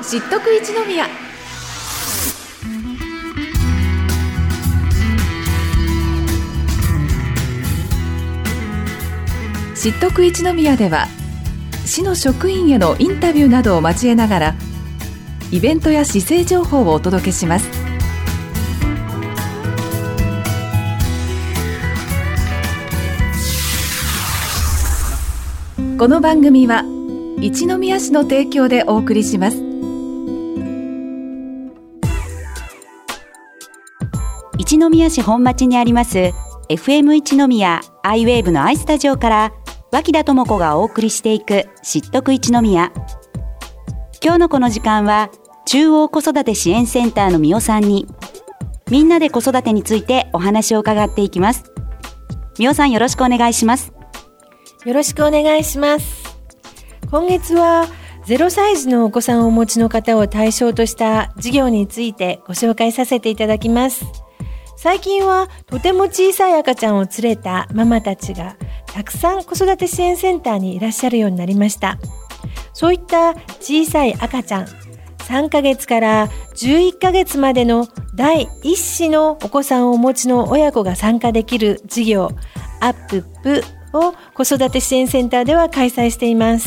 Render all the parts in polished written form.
知っとく一宮。知っとく一宮では、市の職員へのインタビューなどを交えながら、イベントや市政情報をお届けします。この番組は一宮市の提供でお送りします。 一宮市本町にあります FM 一宮アイウェーブのアイスタジオから脇田智子がお送りしていく知っとく一宮。今日のこの時間は中央子育て支援センターのみおさんにみんなで子育てについてお話を伺っていきます。みおさん、よろしくお願いします。 よろしくお願いします。今月は0歳児のお子さんをお持ちの方を対象とした事業についてご紹介させていただきます。最近はとても小さい赤ちゃんを連れたママたちがたくさん子育て支援センターにいらっしゃるようになりました。そういった小さい赤ちゃん、3ヶ月から11ヶ月までの第一子のお子さんをお持ちの親子が参加できる事業アップップを子育て支援センターでは開催しています。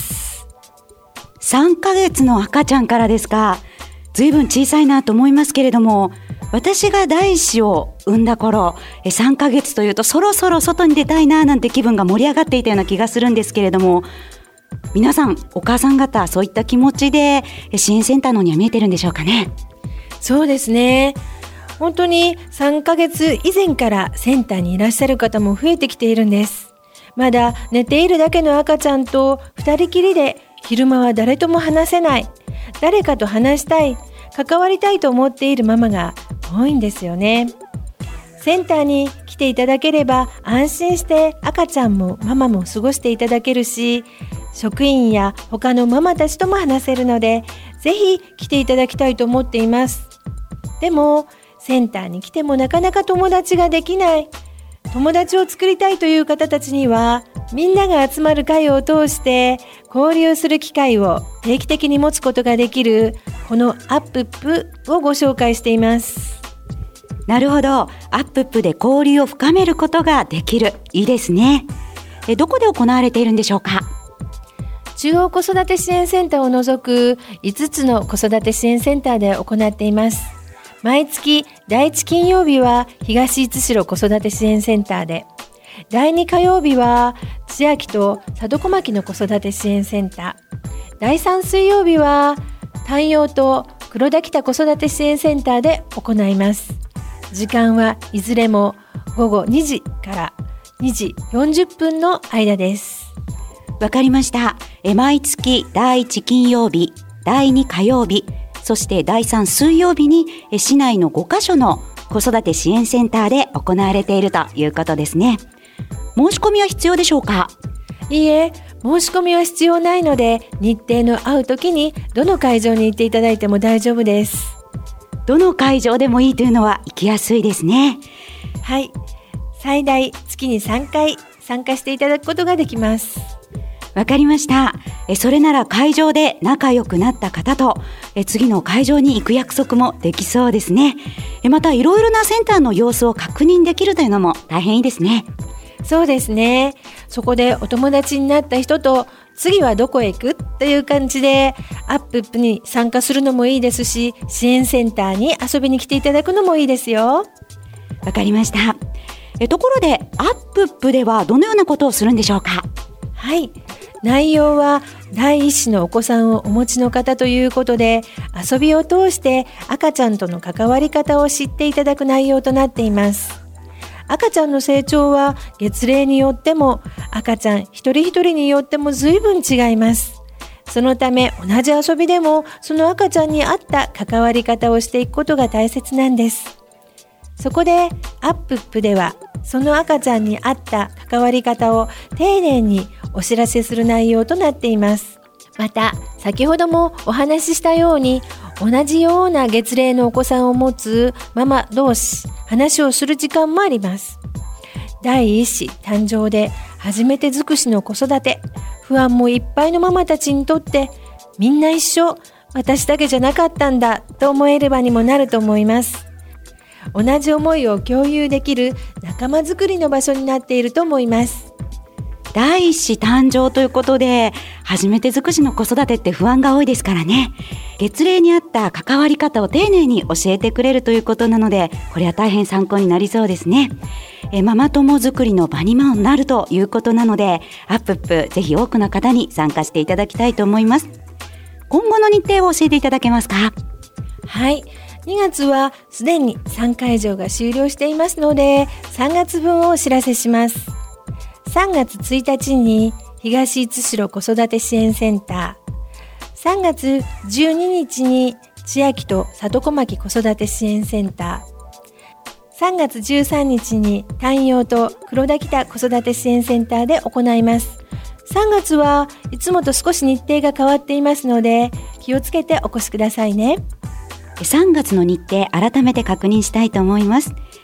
3ヶ月の赤ちゃんからですか。ずいぶん小さいなと思いますけれども、私が第一子を産んだ頃、3ヶ月というとそろそろ外に出たいななんて気分が盛り上がっていたような気がするんですけれども、皆さん、お母さん方、そういった気持ちで支援センターのには見えてるんでしょうかね。 そうですね。本当に3ヶ月以前からセンターにいらっしゃる方も増えてきているんです。まだ寝ているだけの赤ちゃんと2人きりで昼間は誰とも話せない、誰かと話したい、関わりたいと思っているママが多いんですよね。センターに来ていただければ安心して赤ちゃんもママも過ごしていただけるし、職員や他のママたちとも話せるので、ぜひ来ていただきたいと思っています。でもセンターに来てもなかなか友達ができない、友達を作りたいという方たちには、みんなが集まる会を通して交流する機会を定期的に持つことができるこのアップップをご紹介しています。 なるほど。アップップで交流を深めることができる。いいですね。どこで行われているんでしょうか。 中央子育て支援センターを除く5つの子育て支援センターで行っています。毎月第1金曜日は東市代子育て支援センターで、第2火曜日は千秋と佐渡小牧の子育て支援センター、第3水曜日は丹陽と黒田北子育て支援センターで行います。時間はいずれも午後2時から2時40分の間です。 わかりました。毎月第1金曜日、第2火曜日、そして第3水曜日に市内の5カ所の子育て支援センターで行われているということですね。申し込みは必要でしょうか。 いいえ、申し込みは必要ないので、日程の合う時にどの会場に行っていただいても大丈夫です。 どの会場でもいいというのは行きやすいですね。 はい、最大月に3回参加していただくことができます。 わかりました。それなら会場で仲良くなった方と次の会場に行く約束もできそうですね。またいろいろなセンターの様子を確認できるというのも大変いいですね。 そうですね。そこでお友達になった人と次はどこへ行くという感じでアップップに参加するのもいいですし、支援センターに遊びに来ていただくのもいいですよ。 わかりました。ところでアップップではどのようなことをするんでしょうか。 はい、内容は第一子のお子さんをお持ちの方ということで、遊びを通して赤ちゃんとの関わり方を知っていただく内容となっています。赤ちゃんの成長は月齢によっても赤ちゃん一人一人によっても随分違います。そのため同じ遊びでもその赤ちゃんに合った関わり方をしていくことが大切なんです。そこでアップップではその赤ちゃんに合った関わり方を丁寧にお知らせする内容となっています。また先ほどもお話ししたように、同じような月齢のお子さんを持つママ同士話をする時間もあります。第一子誕生で初めて尽くしの子育て、不安もいっぱいのママたちにとって、みんな一緒、 私だけじゃなかったんだと思える場にもなると思います。同じ思いを共有できる仲間づくりの場所になっていると思います。 第一子誕生ということで、初めて尽くしの子育てって不安が多いですからね。月齢に合った関わり方を丁寧に教えてくれるということなので、これは大変参考になりそうですね。ママ友作りの場にもなるということなので、アップぜひ多くの方に参加していただきたいと思います。今後の日程を教えていただけますか？ はい、2月はすでに3会場が終了していますので、3月分をお知らせします。3月1日に東津代子育て支援センター、3月12日に千秋と里小牧子育て支援センター、3月13日に丹陽と黒田北子育て支援センターで行います。3月はいつもと少し日程が変わっていますので、気をつけてお越しくださいね。 3月の日程改めて確認したいと思います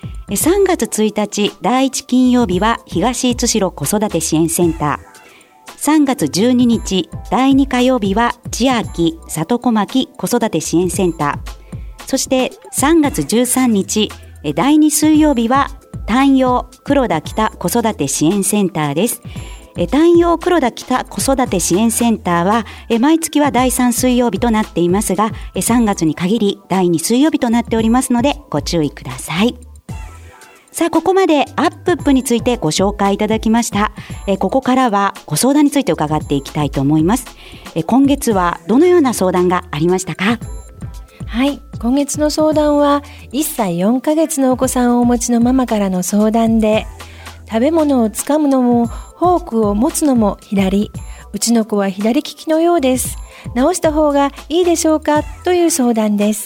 。3月1日第1金曜日は東津代子育て支援センター、3月12日第2火曜日は千秋里小牧子育て支援センター、そして3月13日第2水曜日は丹陽黒田北子育て支援センターです。丹陽黒田北子育て支援センターは毎月は第3水曜日となっていますが、3月に限り第2水曜日となっておりますのでご注意ください。さあ、ここまでアップについてご紹介いただきました。ここからはご相談について伺っていきたいと思います。今月はどのような相談がありましたか？ はい、今月の相談は1歳4ヶ月のお子さんをお持ちのママからの相談で、食べ物をつかむのもフォークを持つのも左、うちの子は左利きのようです。直した方がいいでしょうかという相談です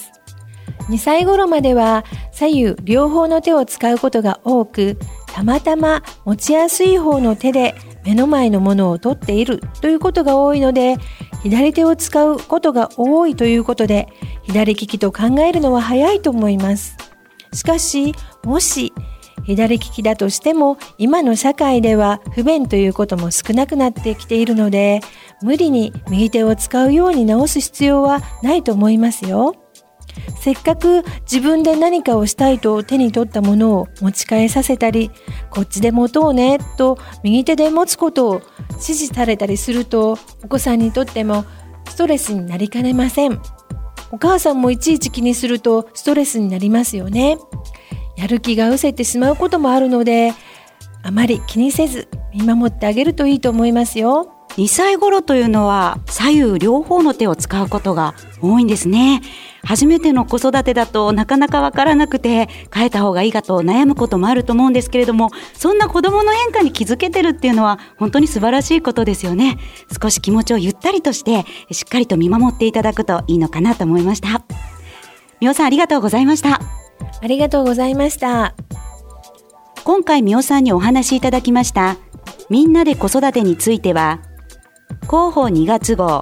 。2歳頃までは左右両方の手を使うことが多く、たまたま持ちやすい方の手で目の前のものを取っているということが多いので、左手を使うことが多いということで、左利きと考えるのは早いと思います。しかし、もし左利きだとしても、今の社会では不便ということも少なくなってきているので、無理に右手を使うように直す必要はないと思いますよ。せっかく自分で何かをしたいと手に取ったものを持ち替えさせたり、こっちで持とうねと右手で持つことを指示されたりすると、お子さんにとってもストレスになりかねません。お母さんもいちいち気にするとストレスになりますよね。やる気が失せてしまうこともあるので、あまり気にせず見守ってあげるといいと思いますよ。 2歳頃というのは左右両方の手を使うことが多いんですね。初めての子育てだとなかなかわからなくて、変えた方がいいかと悩むこともあると思うんですけれども、そんな子供の変化に気づけてるっていうのは本当に素晴らしいことですよね。少し気持ちをゆったりとしてしっかりと見守っていただくといいのかなと思いました。みおさん、ありがとうございました。 ありがとうございました。 今回みおさんにお話しいただきましたみんなで子育てについては、広報2月号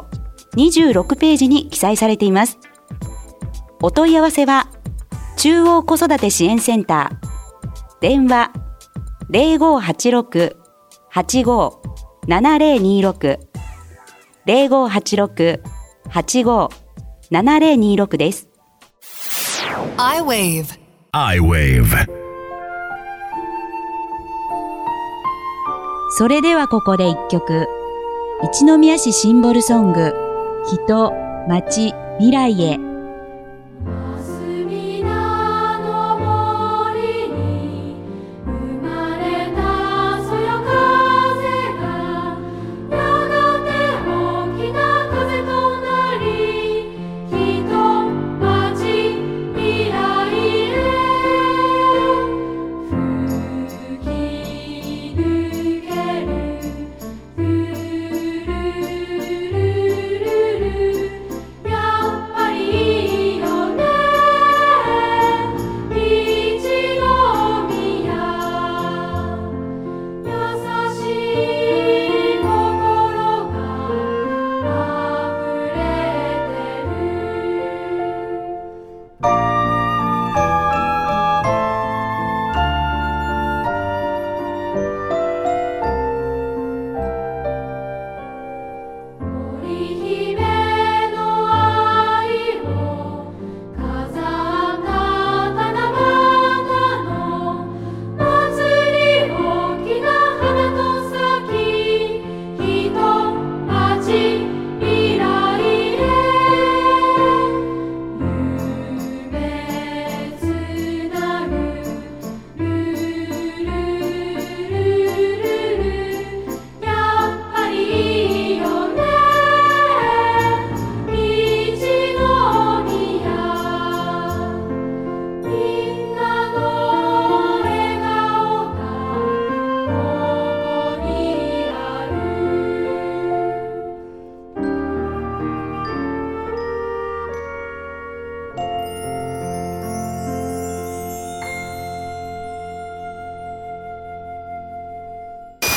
26ページに記載されています。お問い合わせは中央子育て支援センター、電話 0586-85-7026 0586-85-7026 です。 iWave。 それではここで一曲、一宮市シンボルソング、人、町、未来へ。 やっぱり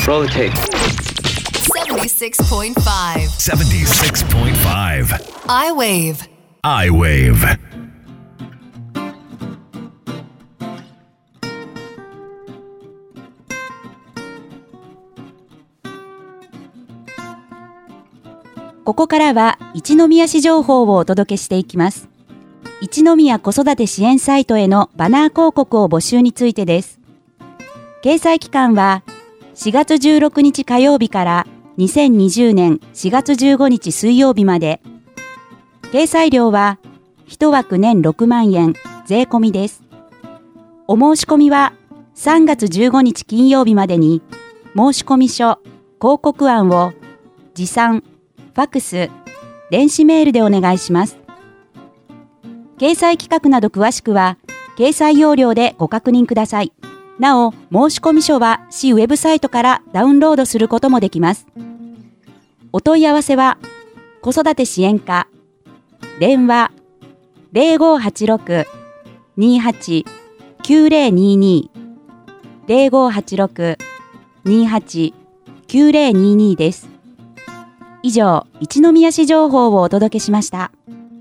Roll the tape. 76.5 76.5 I-Wave。 ここからは一宮市情報をお届けしていきます。一宮子育て支援サイトへのバナー広告を募集についてです。掲載期間は4月16日火曜日から2020年4月15日水曜日まで。掲載料は1枠年6万円税込みです。お申し込みは3月15日金曜日までに申し込み書、広告案を持参、ファックス、電子メールでお願いします。掲載企画など詳しくは掲載要領でご確認ください。なお、申し込み書は市ウェブサイトからダウンロードすることもできます。お問い合わせは子育て支援課電話 0586-28-9022 0586-28-9022 です。以上、一宮市情報をお届けしました。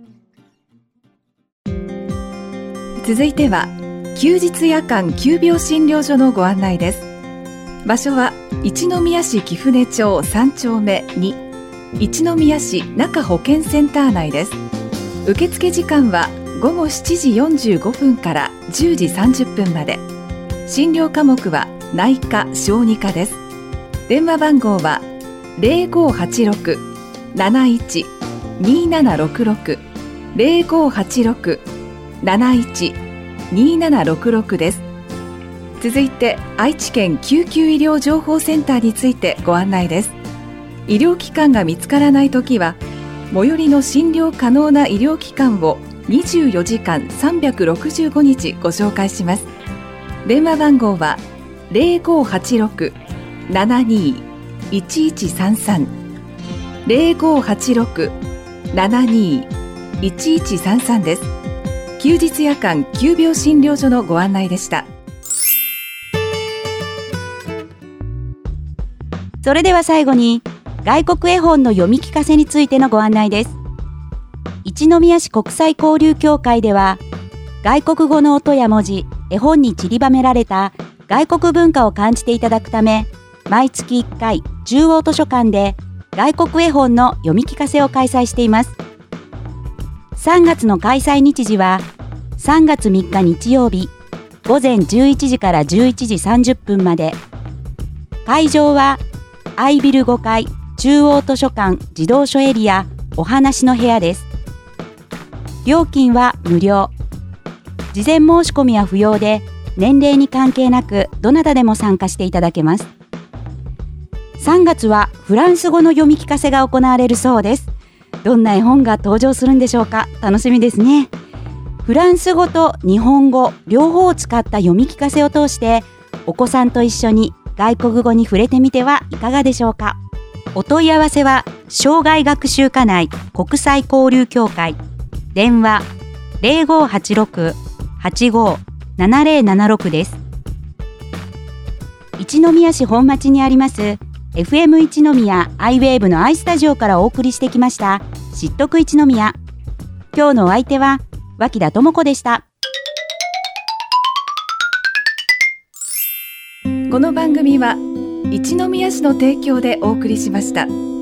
続いては休日夜間急病診療所のご案内です。場所は一宮市貴船町3丁目2一宮市中保健センター内です。受付時間は午後7時45分から10時30分まで。診療科目は内科・小児科です。電話番号は 0586-71-2766 0586-71-2766 です。続いて愛知県救急医療情報センターについてご案内です。医療機関が見つからないときは最寄りの診療可能な医療機関を24時間365日ご紹介します。電話番号は 0586-72-1133 0586-72-1133 です。休日夜間急病診療所のご案内でした。 それでは最後に外国絵本の読み聞かせについてのご案内です。一宮市国際交流協会では外国語の音や文字、絵本に散りばめられた外国文化を感じていただくため、毎月1回中央図書館で外国絵本の読み聞かせを開催しています。3月の開催日時は3月3日日曜日午前11時から11時30分まで。会場はアイビル5階中央図書館児童書エリアお話の部屋です。料金は無料。事前申し込みは不要で、年齢に関係なくどなたでも参加していただけます。3月はフランス語の読み聞かせが行われるそうです。どんな絵本が登場するんでしょうか。楽しみですね。フランス語と日本語両方を使った読み聞かせを通してお子さんと一緒に外国語に触れてみてはいかがでしょうか。お問い合わせは障害学習課内国際交流協会電話 0586-85-7076 です。一宮市本町にあります FM 一宮アイウェーブのアイスタジオからお送りしてきました知っとく一宮。今日のお相手は脇田智子でした。 この番組は一宮市の提供でお送りしました。